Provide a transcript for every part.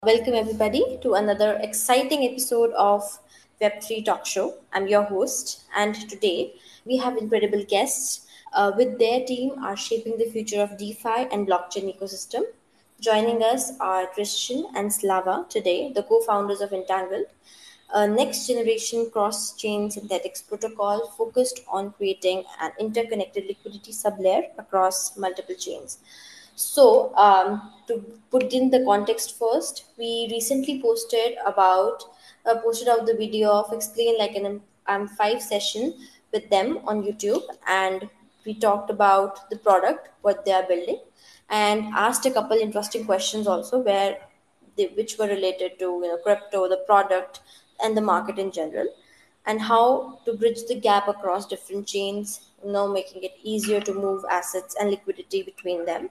Welcome everybody to another exciting episode of Web3 Talk Show. I'm your host, and today we have incredible guests with their team are shaping the future of DeFi and blockchain ecosystem. Joining us are Christian and Slava today, the co-founders of Entangled, a next generation cross chain synthetics protocol focused on creating an interconnected liquidity sublayer across multiple chains. To put in the context first, we recently posted out the video of explain like an M5 session with them on YouTube, and we talked about the product, what they are building, and asked a couple interesting questions also, which were related to crypto, the product, and the market in general, and how to bridge the gap across different chains, making it easier to move assets and liquidity between them.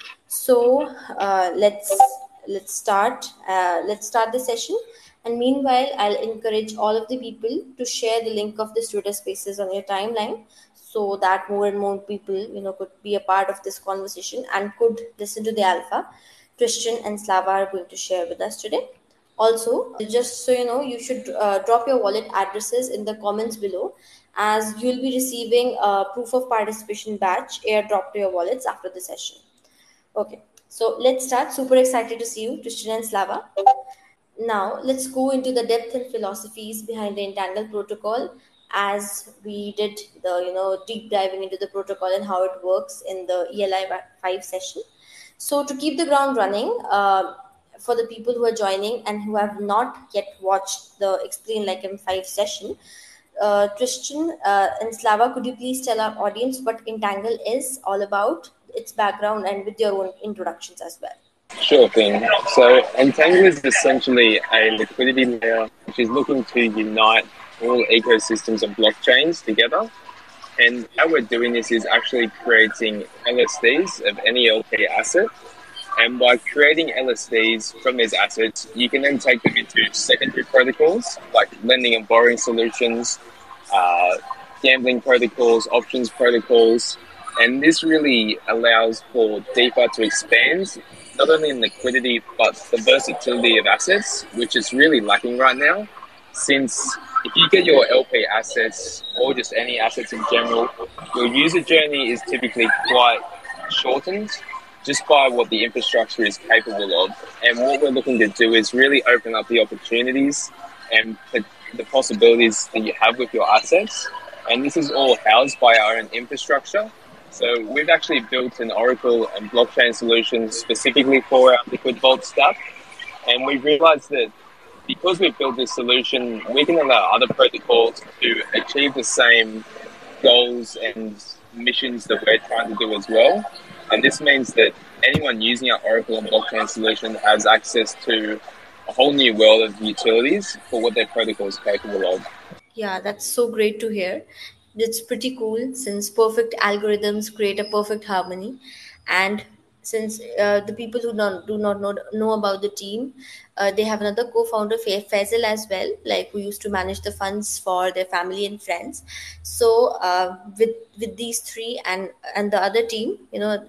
So let's start the session. And meanwhile, I'll encourage all of the people to share the link of this Twitter Spaces on your timeline, so that more and more people could be a part of this conversation and could listen to the alpha. Christian and Slava are going to share with us today. Also, just so you know, you should drop your wallet addresses in the comments below, as you'll be receiving a proof of participation badge airdrop to your wallets after the session. Okay, so let's start. Super excited to see you, Christian and Slava. Now, let's go into the depth and philosophies behind the Entangled protocol, as we did the deep diving into the protocol and how it works in the ELI 5 session. So, to keep the ground running, for the people who are joining and who have not yet watched the Explain Like M5 session, Christian and Slava, could you please tell our audience what Entangle is all about, its background, and with your own introductions as well? Sure thing. So Entangle is essentially a liquidity layer which is looking to unite all ecosystems of blockchains together. And how we're doing this is actually creating LSDs of any LP asset. And by creating LSDs from these assets, you can then take them into secondary protocols like lending and borrowing solutions, gambling protocols, options protocols. And this really allows for DeFi to expand, not only in liquidity, but the versatility of assets, which is really lacking right now. Since if you get your LP assets or just any assets in general, your user journey is typically quite shortened just by what the infrastructure is capable of. And what we're looking to do is really open up the opportunities and the possibilities that you have with your assets. And this is all housed by our own infrastructure. So we've actually built an Oracle and blockchain solution specifically for our Liquid Vault stack. And we realized that because we've built this solution, we can allow other protocols to achieve the same goals and missions that we're trying to do as well. And this means that anyone using our Oracle and blockchain solution has access to a whole new world of utilities for what their protocol is capable of. Yeah, that's so great to hear. It's pretty cool, since perfect algorithms create a perfect harmony. And since the people who do not know about the team, they have another co-founder, Faisal, as well, like, who used to manage the funds for their family and friends. So with these three and the other team,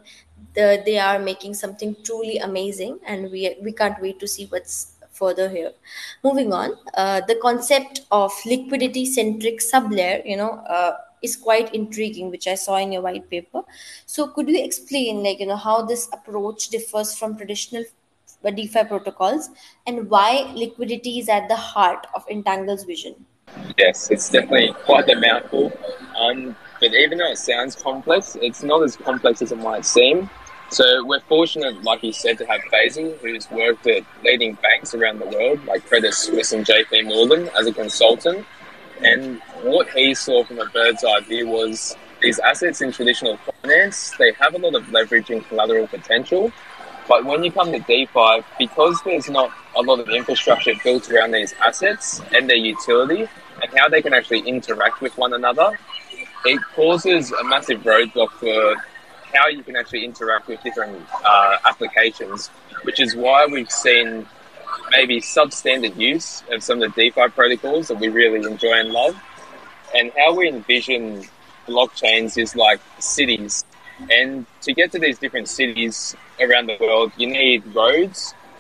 they are making something truly amazing, and we can't wait to see what's further here. Moving on, the concept of liquidity centric sublayer, is quite intriguing, which I saw in your white paper. So, could you explain, how this approach differs from traditional DeFi protocols, and why liquidity is at the heart of Entangle's vision? Yes, it's definitely quite a mouthful. But even though it sounds complex, it's not as complex as it might seem. So we're fortunate, like you said, to have Faisal, who's worked at leading banks around the world, like Credit Suisse and JP Morgan, as a consultant. And what he saw from a bird's eye view was these assets in traditional finance, they have a lot of leverage and collateral potential. But when you come to DeFi, because there's not a lot of infrastructure built around these assets and their utility and how they can actually interact with one another, it causes a massive roadblock for how you can actually interact with different applications, which is why we've seen maybe substandard use of some of the DeFi protocols that we really enjoy and love. And how we envision blockchains is like cities. And to get to these different cities around the world, you need roads,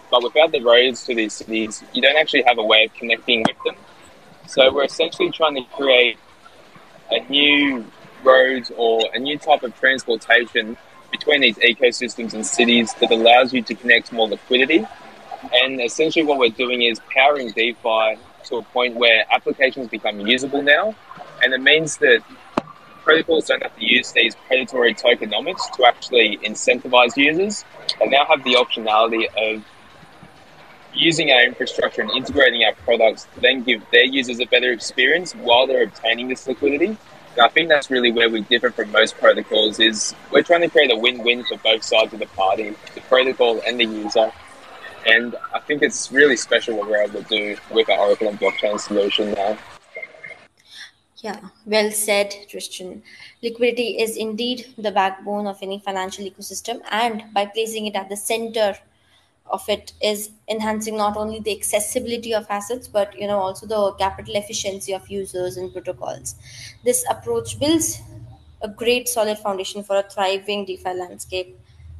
but without the roads to these cities, you don't actually have a way of connecting with them. So we're essentially trying to create a new road or a new type of transportation between these ecosystems and cities that allows you to connect more liquidity. And essentially what we're doing is powering DeFi to a point where applications become usable now. And it means that protocols don't have to use these predatory tokenomics to actually incentivize users. They now have the optionality of using our infrastructure and integrating our products to then give their users a better experience while they're obtaining this liquidity. And I think that's really where we differ from most protocols is we're trying to create a win-win for both sides of the party, the protocol and the user. And I think it's really special what we're able to do with our Oracle and blockchain solution now. Yeah, well said, Christian. Liquidity is indeed the backbone of any financial ecosystem, and by placing it at the center of it is enhancing not only the accessibility of assets but also the capital efficiency of users and protocols. This approach builds a great solid foundation for a thriving DeFi landscape.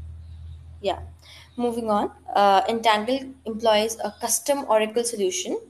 Yeah. Moving on, Entangle employs a custom Oracle solution,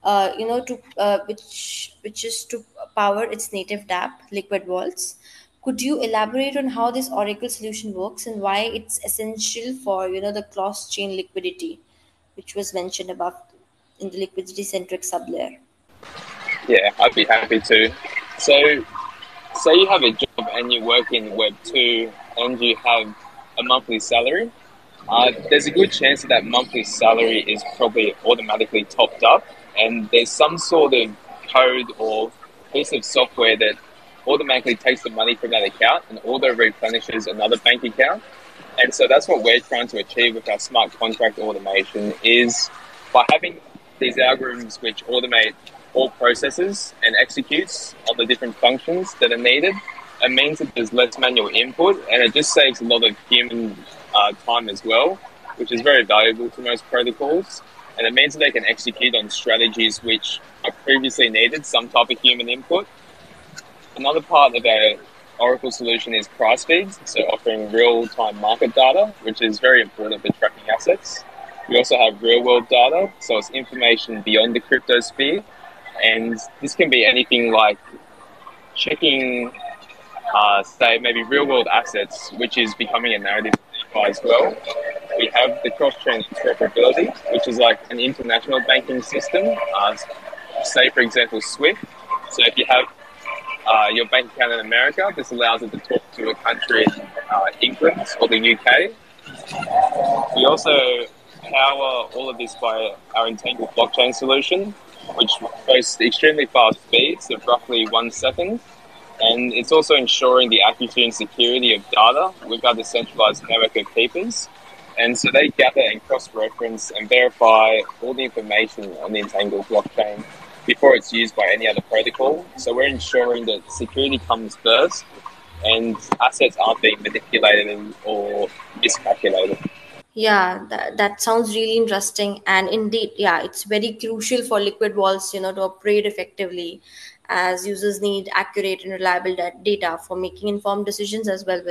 to which is to power its native dApp, Liquid Vaults. Could you elaborate on how this Oracle solution works and why it's essential for the cross chain liquidity, which was mentioned above in the liquidity centric sublayer? Yeah, I'd be happy to. So, say you have a job and you work in Web2 and you have a monthly salary. There's a good chance that monthly salary is probably automatically topped up, and there's some sort of code or piece of software that automatically takes the money from that account and auto replenishes another bank account. And so that's what we're trying to achieve with our smart contract automation is by having these algorithms which automate all processes and executes on the different functions that are needed. It means that there's less manual input and it just saves a lot of human time as well, which is very valuable to most protocols. And it means that they can execute on strategies which are previously needed some type of human input. Another part of our Oracle solution is price feeds, so offering real-time market data, which is very important for tracking assets. We also have real-world data, so it's information beyond the crypto sphere. And this can be anything like checking, say, maybe real-world assets, which is becoming a narrative as well. We have the cross-chain interoperability, which is like an international banking system, say, for example, SWIFT. So if you have your bank account in America, this allows it to talk to a country in England or the UK. We also power all of this by our Entangle blockchain solution, which boasts extremely fast speeds of roughly 1 second. And it's also ensuring the accuracy and security of data with our decentralized network of keepers. And so they gather and cross-reference and verify all the information on the Entangle blockchain before it's used by any other protocol. So we're ensuring that security comes first and assets aren't being manipulated or miscalculated. Yeah, that sounds really interesting. And indeed, yeah, it's very crucial for liquid walls, to operate effectively as users need accurate and reliable data for making informed decisions as well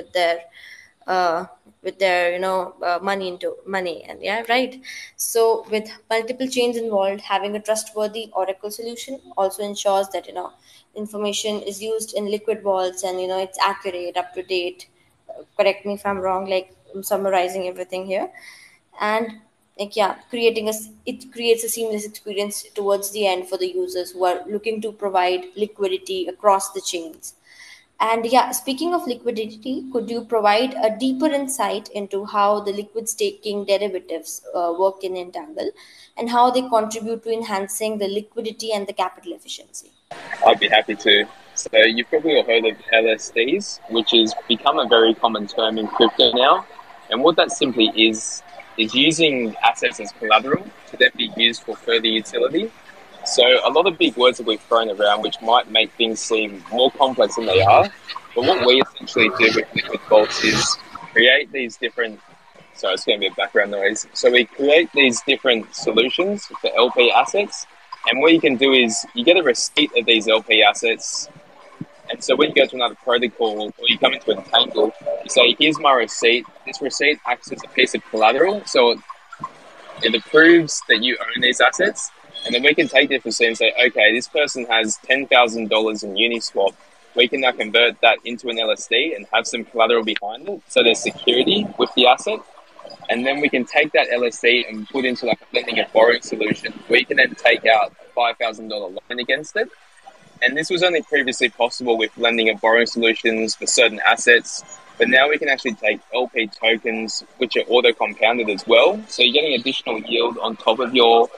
uh, with their, money into money. And yeah, right. So with multiple chains involved, having a trustworthy Oracle solution also ensures that, information is used in liquid walls and, it's accurate, up to date. Correct me if I'm wrong, like I'm summarizing everything here. And like yeah, it creates a seamless experience towards the end for the users who are looking to provide liquidity across the chains. And yeah, speaking of liquidity, could you provide a deeper insight into how the liquid staking derivatives work in Entangle and how they contribute to enhancing the liquidity and the capital efficiency? I'd be happy to. So you've probably all heard of LSDs, which has become a very common term in crypto now. And what that simply is using assets as collateral to then be used for further utility. So a lot of big words that we've thrown around, which might make things seem more complex than they are. But what we essentially do with Liquid Vaults is create these different. Sorry, it's going to be a background noise. So we create these different solutions for LP assets, and what you can do is you get a receipt of these LP assets. And so when you go to another protocol or you come into Entangle, you say, here's my receipt. This receipt acts as a piece of collateral. So it approves that you own these assets, and then we can take the FSC and say, okay, this person has $10,000 in Uniswap. We can now convert that into an LSD and have some collateral behind it, so there's security with the asset. And then we can take that LSD and put into like a lending and borrowing solution. We can then take out a $5,000 loan against it. And this was only previously possible with lending and borrowing solutions for certain assets. But now we can actually take LP tokens, which are auto compounded as well. So you're getting additional yield on top of your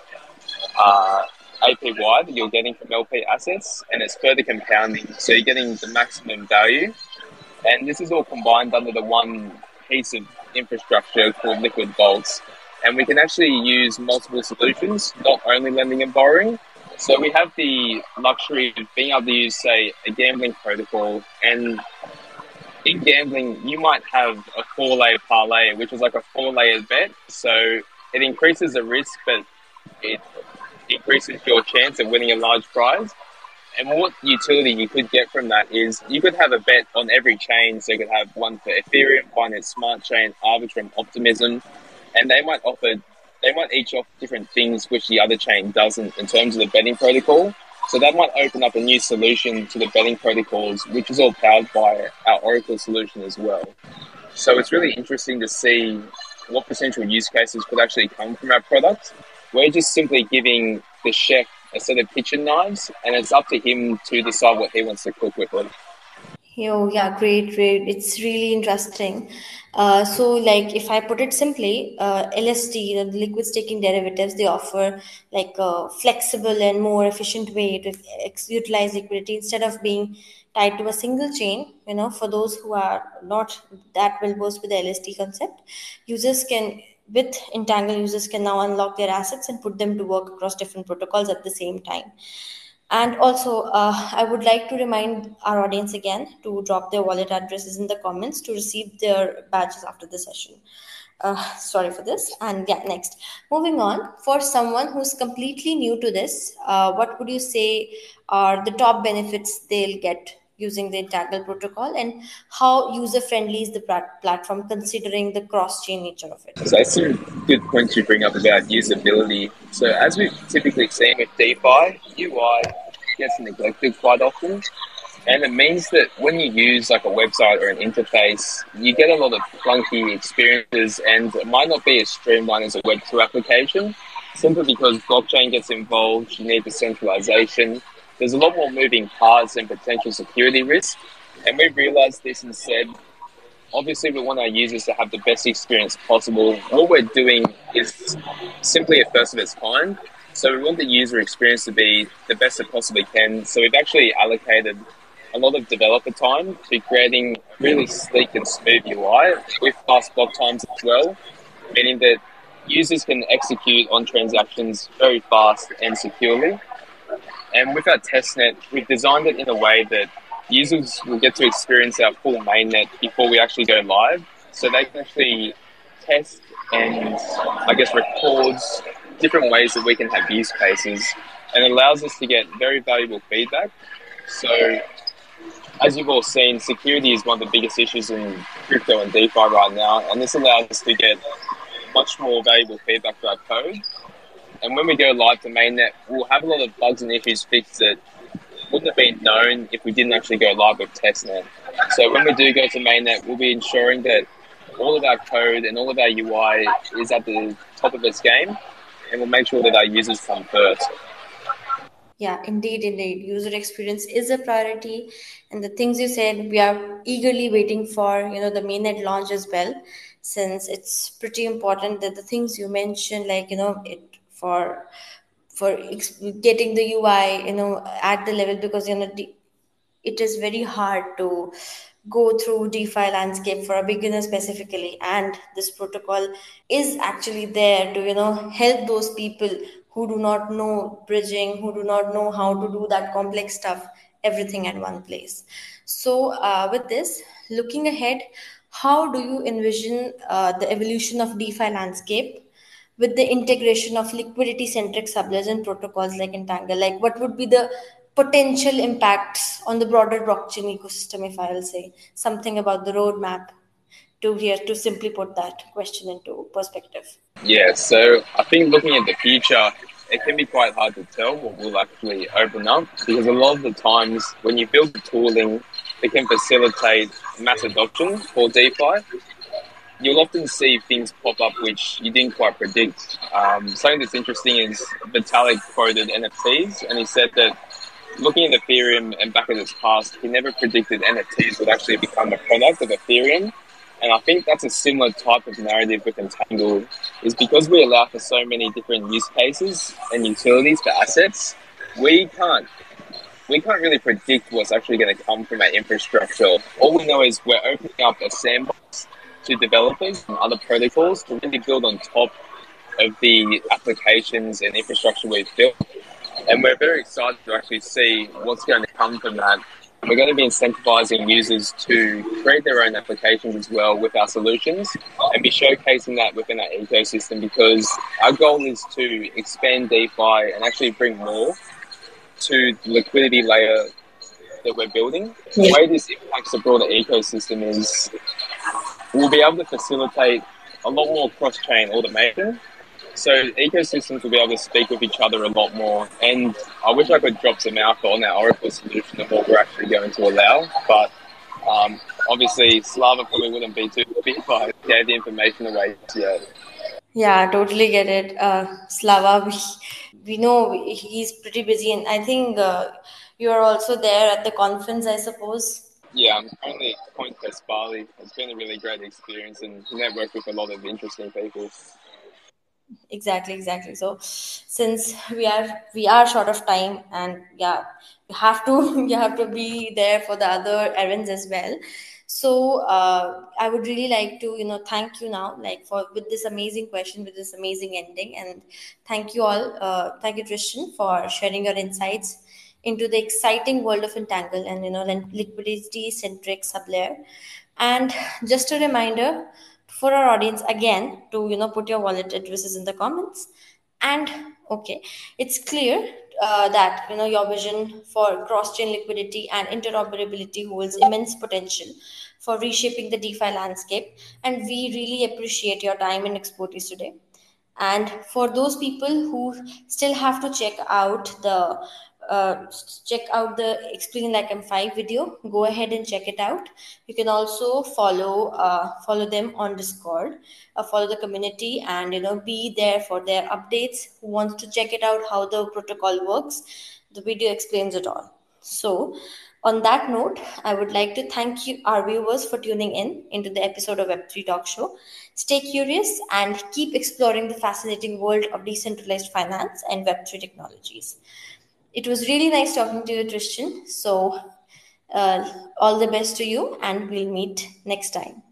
APY that you're getting from LP assets, and it's further compounding. So you're getting the maximum value. And this is all combined under the one piece of infrastructure called Liquid Vaults. And we can actually use multiple solutions, not only lending and borrowing. So we have the luxury of being able to use, say, a gambling protocol. And in gambling, you might have a 4-layer parlay, which is like a 4-layer bet. So it increases the risk, but it increases your chance of winning a large prize. And what utility you could get from that is you could have a bet on every chain. So you could have one for Ethereum, Binance Smart Chain, Arbitrum, Optimism, and they might each offer different things which the other chain doesn't in terms of the betting protocol. So that might open up a new solution to the betting protocols, which is all powered by our Oracle solution as well. So it's really interesting to see what potential use cases could actually come from our product. We're just simply giving the chef a set of kitchen knives, and it's up to him to decide what he wants to cook with it. Oh, yeah, great, great. It's really interesting. So, like, if I put it simply, LSD, the liquid staking derivatives, they offer like a flexible and more efficient way to utilize liquidity instead of being tied to a single chain. For those who are not that well versed with the LSD concept, users can, with Entangle, users can now unlock their assets and put them to work across different protocols at the same time. And also, I would like to remind our audience again to drop their wallet addresses in the comments to receive their badges after the session. Sorry for this. And yeah, next. Moving on, for someone who's completely new to this, what would you say are the top benefits they'll get using the Entangle protocol, and how user friendly is the platform considering the cross chain nature of it? So that's some good points you bring up about usability. So as we've typically seen with DeFi, UI gets neglected quite often. And it means that when you use like a website or an interface, you get a lot of clunky experiences, and it might not be as streamlined as a Web2 application, simply because blockchain gets involved, you need decentralization. There's a lot more moving parts and potential security risk. And we've realized this and said, obviously we want our users to have the best experience possible. What we're doing is simply a first of its kind. So we want the user experience to be the best it possibly can. So we've actually allocated a lot of developer time to creating a really sleek and smooth UI with fast block times as well, meaning that users can execute on transactions very fast and securely. And with our testnet, we've designed it in a way that users will get to experience our full mainnet before we actually go live. So they can actually test and, I guess, records different ways that we can have use cases, and it allows us to get very valuable feedback. So as you've all seen, security is one of the biggest issues in crypto and DeFi right now, and this allows us to get much more valuable feedback for our code. And when we go live to mainnet, we'll have a lot of bugs and issues fixed that wouldn't have been known if we didn't actually go live with testnet. So when we do go to mainnet, we'll be ensuring that all of our code and all of our UI is at the top of its game, and we'll make sure that our users come first. Yeah, indeed, indeed. User experience is a priority, and the things you said, we are eagerly waiting for, the mainnet launch as well, since it's pretty important that the things you mentioned, like it getting the UI, at the level, because it is very hard to go through DeFi landscape for a beginner specifically, and this protocol is actually there to help those people who do not know bridging, who do not know how to do that complex stuff, everything at one place. So, with this, looking ahead, how do you envision the evolution of DeFi landscape with the integration of liquidity centric subledger and protocols like Entangle? Like, what would be the potential impacts on the broader blockchain ecosystem, if I will say something about the roadmap? to simply put that question into perspective. Yeah, so I think looking at the future, it can be quite hard to tell what will actually open up because a lot of the times when you build the tooling that can facilitate mass adoption for DeFi, you'll often see things pop up which you didn't quite predict. Something that's interesting is Vitalik quoted NFTs, and he said that looking at Ethereum and back at its past, he never predicted NFTs would actually become a product of Ethereum. And I think that's a similar type of narrative with Entangled, is because we allow for so many different use cases and utilities for assets, we can't really predict what's actually going to come from our infrastructure. All we know is we're opening up a sandbox to developers and other protocols to really build on top of the applications and infrastructure we've built. And we're very excited to actually see what's going to come from that. We're going to be incentivizing users to create their own applications as well with our solutions and be showcasing that within our ecosystem, because our goal is to expand DeFi and actually bring more to the liquidity layer that we're building. The way this impacts the broader ecosystem is we'll be able to facilitate a lot more cross-chain automation. So ecosystems will be able to speak with each other a lot more. And I wish I could drop some alpha on our Oracle solution of what we're actually going to allow. But obviously, Slava probably wouldn't be too happy if I gave the information away yet. Yeah, totally get it. Slava, we know he's pretty busy, and I think you are also there at the conference, I suppose. Yeah, I'm currently at CoinQuest Bali. It's been a really great experience and networked with a lot of interesting people. Exactly. So since we are short of time, and yeah, you have to you have to be there for the other errands as well. So I would really like to thank you now, like, for with this amazing question, with this amazing ending. And thank you all, thank you, Tristan, for sharing your insights into the exciting world of Entangle and liquidity centric sublayer. And just a reminder for our audience again to put your wallet addresses in the comments. And okay, it's clear that your vision for cross-chain liquidity and interoperability holds immense potential for reshaping the DeFi landscape, and we really appreciate your time and expertise today. And for those people who still have to check out the Explain Like I'm Five video, go ahead and check it out. You can also follow them on Discord, follow the community, and be there for their updates. Who wants to check it out, how the protocol works? The video explains it all. So, on that note, I would like to thank you, our viewers, for tuning in into the episode of Web3 Talk Show. Stay curious and keep exploring the fascinating world of decentralized finance and Web3 technologies. It was really nice talking to you, Tristan. So, all the best to you, and we'll meet next time.